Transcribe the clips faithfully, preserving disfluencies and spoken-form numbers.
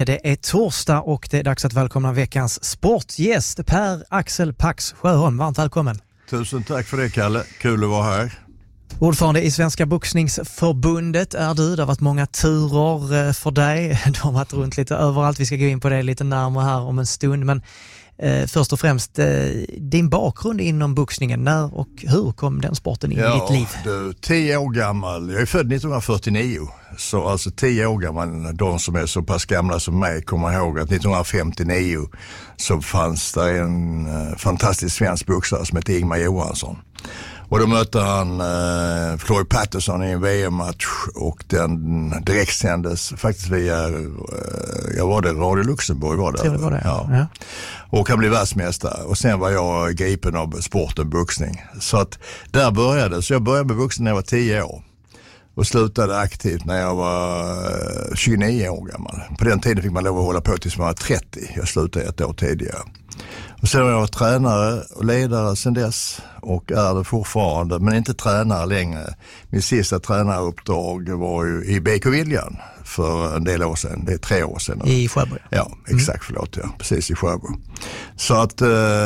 Det är torsdag och det är dags att välkomna veckans sportgäst Per-Axel Pax Sjöholm. Varmt välkommen. Tusen tack för det, Kalle. Kul att vara här. Ordförande i Svenska boxningsförbundet är du. Det har varit många turer för dig. Du har varit runt lite överallt. Vi ska gå in på det lite närmare här om en stund. Men eh, först och främst, eh, din bakgrund inom boxningen. När och hur kom den sporten in ja, i ditt liv? Du, tio år gammal. Jag är född nittonhundrafyrtionio. Så alltså tio år gammal, de som är så pass gamla som mig kommer ihåg att nittonhundrafemtionio så fanns det en uh, fantastisk svensk boxare som hette Ingmar Johansson. Och då mötte han uh, Floyd Patterson i en V M-match och den direktsändes faktiskt via, uh, jag var det, Radio Luxemburg var det. det, var det. Ja. Ja. Och han blev världsmästare och sen var jag gripen av sporten boxning. Så att där började, så jag började med boxning när jag var tio år. Och slutade aktivt när jag var tjugonio år gammal. På den tiden fick man lov att hålla på tills man var trettio. Jag slutade ett år tidigare. Och sen var jag tränare och ledare sedan dess. Och är det fortfarande, men inte tränare längre. Min sista tränaruppdrag var ju i B K Viljan för en del år sedan. Det är tre år sedan. I Sjöbo? Ja, exakt. Mm. Förlåt, ja. Precis i Sjöbo. Så att,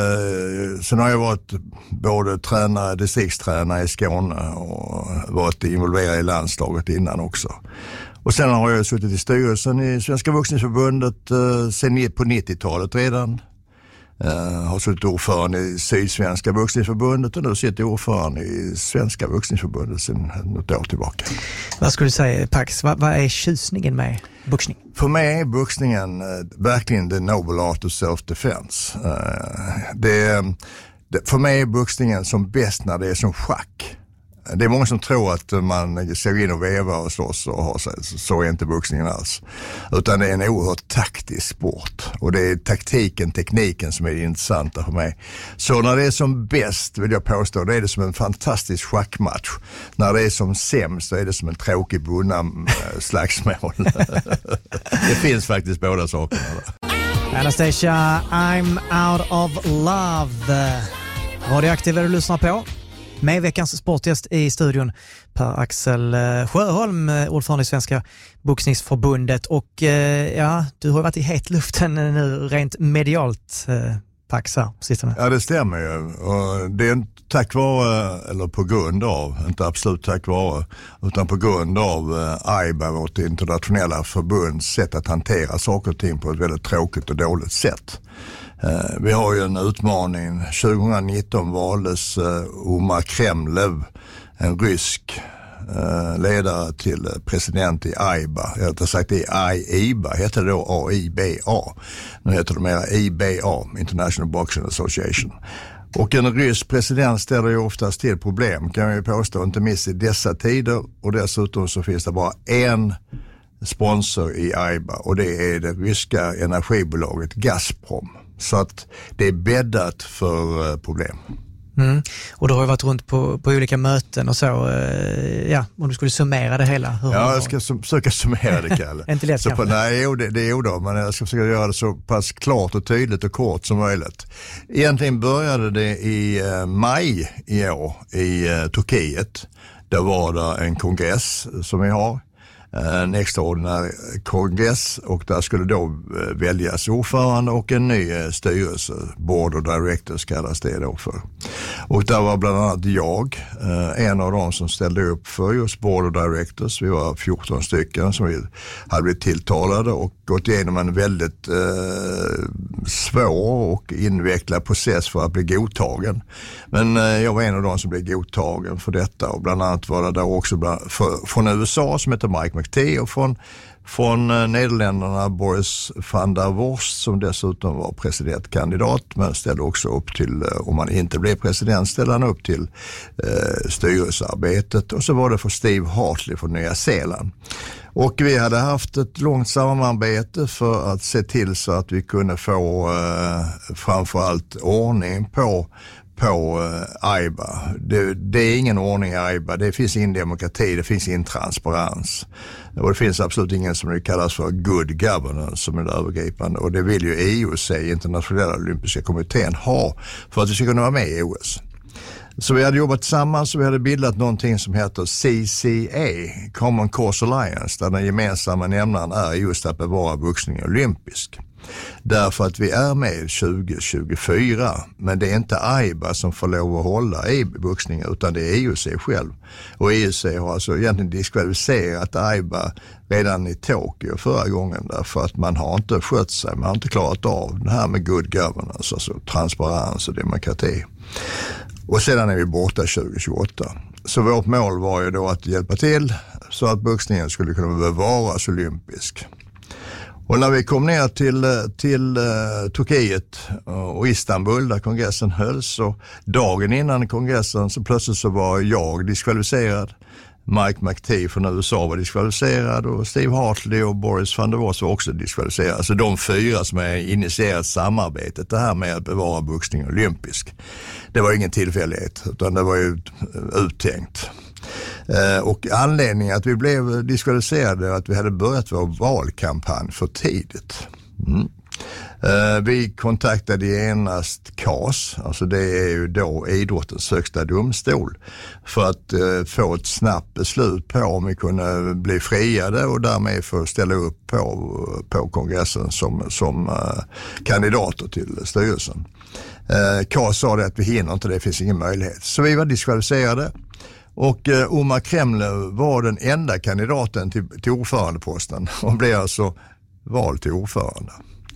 eh, sen har jag varit både tränare, distriktstränare i Skåne och varit involverad i landslaget innan också. Och sen har jag suttit i styrelsen i Svenska boxningsförbundet eh, sen på nittiotalet redan. Uh, har suttit ordförande i Sydsvenska boxningsförbundet och nu sitter jag ordförande i Svenska boxningsförbundet sedan något år tillbaka. Vad skulle du säga, Pax? Vad, vad är tjusningen med boxning? För mig är boxningen uh, verkligen the noble art of self-defense. Uh, det, det, för mig är boxningen som bäst när det är som schack. Det är många som tror att man ser in och vevar och slåss och har sig. Så är inte boxningen alls. Utan det är en oerhört taktisk sport. Och det är taktiken, tekniken som är det intressanta för mig. Så när det är som bäst, vill jag påstå, då är det som en fantastisk schackmatch. När det är som sämst så är det som en tråkig bunna-slagsmål. Det finns faktiskt båda sakerna. Anastasia, I'm out of love. Radioaktiv är du lyssnar på. Med veckans sportgäst i studion Per-Axel Sjöholm, ordförande i Svenska boxningsförbundet. Och ja, du har varit i hetluften nu rent medialt, Pax, här på sistone. Ja, det stämmer ju. Och det är tack vare, eller på grund av, inte absolut tack vare, utan på grund av I B A, vårt internationella förbunds sätt att hantera saker och ting på ett väldigt tråkigt och dåligt sätt. Uh, vi har ju en utmaning. tjugonitton valdes uh, Omar Kremlev, en rysk uh, ledare till uh, president i I B A. Jag har sagt i I B A, heter det då A I B A. Nu heter det mer I B A, International Boxing Association. Och en rysk president ställer ju oftast till problem, kan jag ju påstå, inte minst i dessa tider. Och dessutom så finns det bara en sponsor i I B A och det är det ryska energibolaget Gazprom. Så att det är bäddat för problem. Mm. Och du har ju varit runt på, på olika möten och så. Ja, om du skulle summera det hela. Hur ja, jag ska sum- försöka summera det, Kalle. Inte lätt så på, nej, jo, det, det är ju då, men jag ska försöka göra det så pass klart och tydligt och kort som möjligt. Egentligen började det i eh, maj i år i eh, Turkiet. Där var det en kongress som vi har. En extraordinär kongress och där skulle då väljas ordförande och en ny styrelse, board of directors kallas det då för. Och där var bland annat jag, en av dem som ställde upp för just board of directors. Vi var fjorton stycken som vi hade blivit tilltalade och gått igenom en väldigt eh, svår och invecklad process för att bli godtagen. Men eh, jag var en av dem som blev godtagen för detta och bland annat var det där också bland, för, från U S A som heter Mike McTee och från, från eh, Nederländerna Boris van der Vorst som dessutom var presidentkandidat men ställde också upp till, eh, om man inte blev president ställde han upp till eh, styrelsearbetet och så var det för Steve Hartley från Nya Zeeland. Och vi hade haft ett långt samarbete för att se till så att vi kunde få eh, framförallt ordning på på uh, I B A. Det, det är ingen ordning i I B A. Det finns ingen demokrati, det finns ingen transparens. Och det finns absolut ingen som det kallas för good governance som är det övergripande. Och det vill ju I O C, Internationella Olympiska kommittén, ha för att vi ska kunna vara med i O S. Så vi hade jobbat tillsammans och vi hade bildat någonting som heter C C A, Common Cause Alliance, där den gemensamma nämnaren är just att bevara boxningen olympisk. Därför att vi är med tjugo tjugofyra, men det är inte A I B A som får lov att hålla i boxningen utan det är E U C själv. Och E U C har alltså egentligen diskvalificerat A I B A redan i Tokyo förra gången därför att man har inte skött sig, man har inte klarat av det här med good governance, alltså transparens och demokrati. Och sedan är vi borta tjugo tjugoåtta. Så vårt mål var ju då att hjälpa till så att boxningen skulle kunna bevaras olympisk. Och när vi kom ner till, till uh, Turkiet och Istanbul där kongressen hölls, så dagen innan kongressen så plötsligt så var jag diskvalificerad. Mike McTee från U S A var diskvalificerad och Steve Hartley och Boris van der Waals var också diskvalificerade. Alltså de fyra som har initierat samarbetet, det här med att bevara boxning olympisk. Det var ingen tillfällighet utan det var ju uttänkt. Eh, och anledningen att vi blev diskvalificerade att vi hade börjat vår valkampanj för tidigt. Mm. Eh, vi kontaktade genast C A S, alltså det är ju då idrottens högsta domstol, för att eh, få ett snabbt beslut på om vi kunde bli friade och därmed få ställa upp på, på kongressen som, som eh, kandidater till styrelsen. Eh, C A S sa det att vi hinner inte, det finns ingen möjlighet. Så vi var diskvalificerade. Och eh, Omar Kremlev var den enda kandidaten till, till ordförandeposten och blev alltså vald till ordförande.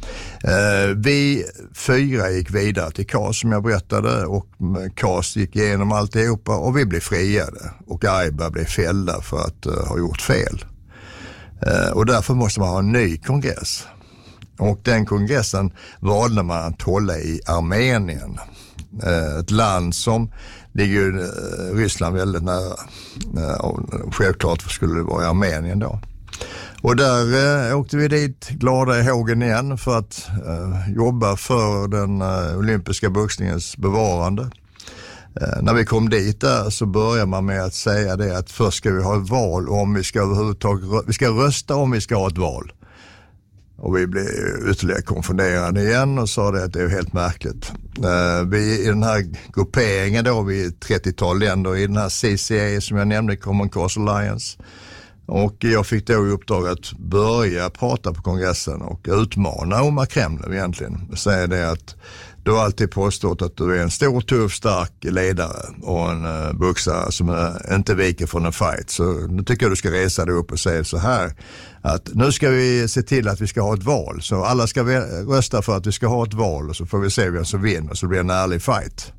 Eh, vi fyra gick vidare till C A S som jag berättade och C A S gick igenom alltihopa och vi blev friade och A I B A blev fällda för att eh, ha gjort fel. Eh, och därför måste man ha en ny kongress. Och den kongressen valde man att hålla i Armenien. Eh, ett land som ligger ju eh, Ryssland väldigt nära. Eh, och självklart skulle det vara i Armenien då. Och där eh, åkte vi dit glada i hågen igen för att eh, jobba för den eh, olympiska boxningens bevarande. Eh, när vi kom dit där så börjar man med att säga det att först ska vi ha ett val om vi ska överhuvudtaget vi ska rösta om vi ska ha ett val. Och vi blev ytterligare konfunderade igen och sa det att det är helt märkligt. Uh, vi i den här grupperingen då, vi är trettiotal länder i den här C C A som jag nämnde, Common Cause Alliance. Och jag fick då i uppdrag att börja prata på kongressen och utmana Omar Kremlev egentligen. Säga det att du har alltid påstått att du är en stor, tuff, stark ledare och en uh, boxare som uh, inte viker från en fight. Så nu tycker jag du ska resa dig upp och säga så här att nu ska vi se till att vi ska ha ett val. Så alla ska rösta för att vi ska ha ett val och så får vi se vem som vinner så blir det en ärlig fight.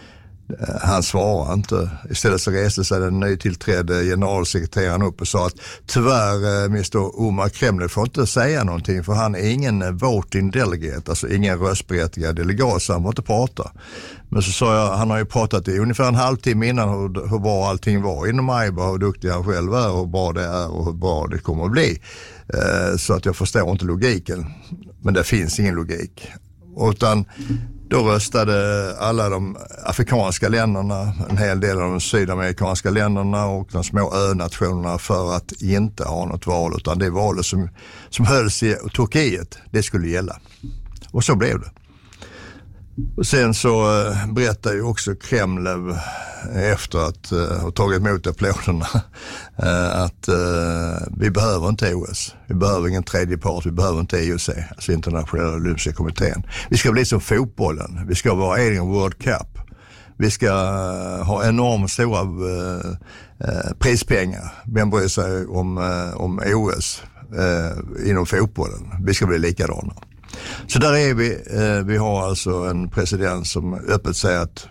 Han svarade inte. Istället så reste sig den nytillträdde generalsekreteraren upp och sa att tyvärr mister Omar Kremlev får inte säga någonting för han är ingen voting delegate, alltså ingen röstberättigad delegat så han får inte prata. Men så sa jag, han har ju pratat i ungefär en halvtimme innan hur, hur bra allting var inom A I B A, hur duktig han själv är och hur bra det är och hur bra det kommer att bli. Eh, så att jag förstår inte logiken. Men det finns ingen logik. Utan då röstade alla de afrikanska länderna, en hel del av de sydamerikanska länderna och de små önationerna för att inte ha något val utan det valet som, som hölls i Turkiet, det skulle gälla. Och så blev det. Och sen så äh, berättar ju också Kremlev efter att äh, ha tagit emot applåderna äh, att äh, vi behöver inte O S. Vi behöver ingen tredje part, vi behöver inte E U C, alltså internationella olympiska kommittén. Vi ska bli som fotbollen, vi ska vara egen World Cup. Vi ska äh, ha enormt stora äh, prispengar. Vem bryr sig om, äh, om O S äh, inom fotbollen? Vi ska bli likadana. Så där är vi. Vi har alltså en president som öppet säger att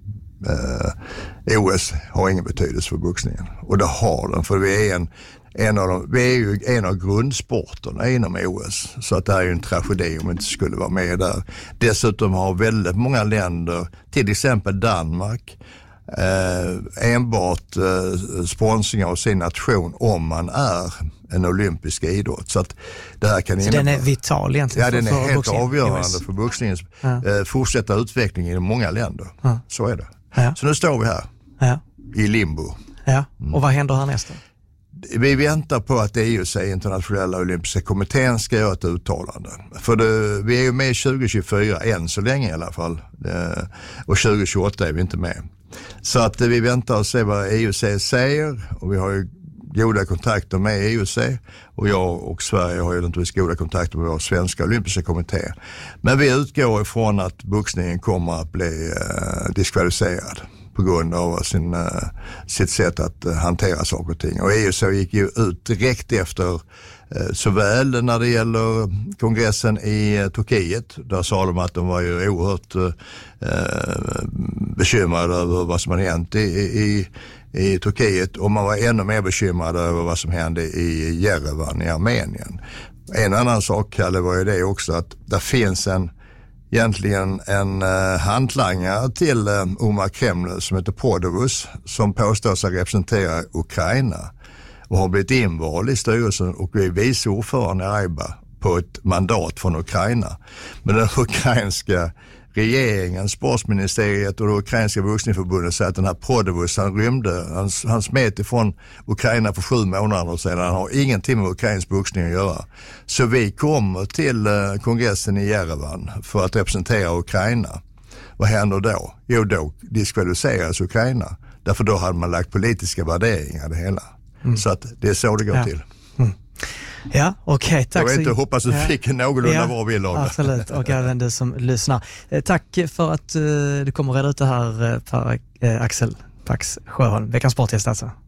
O S har ingen betydelse för boxningen. Och det har den, för vi är, en, en av de, vi är ju en av grundsporterna inom O S. Så att det är ju en tragedi om vi inte skulle vara med där. Dessutom har väldigt många länder, till exempel Danmark, Eh, enbart eh, sponsring av sin nation om man är en olympisk idrott. Så att det här kan så den är vital egentligen. Ja, för, den är för helt boxning, avgörande för boxningens ja. eh, fortsätta utveckling i många länder. Ja. Så är det. Ja. Så nu står vi här ja. i limbo. Ja. Och vad händer härnäst då? Vi väntar på att E U C, internationella olympiska kommittén, ska göra ett uttalande. För det, vi är ju med tjugo tjugofyra än så länge i alla fall. Och tjugo tjugoåtta är vi inte med. Så att vi väntar och ser vad E U C säger, och vi har ju goda kontakter med E U C, och jag och Sverige har ju naturligtvis goda kontakter med vår svenska olympiska kommitté. Men vi utgår ifrån att boxningen kommer att bli eh, diskvalificerad på grund av sin, uh, sitt sätt att uh, hantera saker och ting. Och E U C gick ju ut direkt efter uh, såväl när det gäller kongressen i uh, Turkiet. Där sa de att de var ju oerhört uh, bekymrade över vad som hade hänt i, i, i Turkiet, och man var ännu mer bekymrad över vad som hände i Jerevan i Armenien. En annan sak, Kalle, var ju det också att det finns en egentligen en uh, hantlangare till uh, Omar Kreml som heter Podovus, som påstår sig representera Ukraina och har blivit invald i styrelsen och är vice ordförande i Aiba på ett mandat från Ukraina. Men den ukrainska regeringen, sportministeriet och det ukrainska boxningsförbundet säger att den här Podovus, han rymde, han, han smet ifrån Ukraina för sju månader sedan. Han har ingenting med ukrainsk boxning att göra. Så vi kommer till eh, kongressen i Jerevan för att representera Ukraina. Vad händer då? Jo, då diskvalificeras Ukraina. Därför då hade man lagt politiska värderingar i det hela. Mm. Så att det är så det går ja. till. Mm. Ja, okej. Okay, tack. Jag vet inte, hoppas du fick en någorlunda ja, bra bild av det. Absolut, och även du som lyssnar. Eh, tack för att eh, du kommer reda ut det här, eh, Per, eh, Axel Pax Sjöholm, Veckans Sportgäst alltså.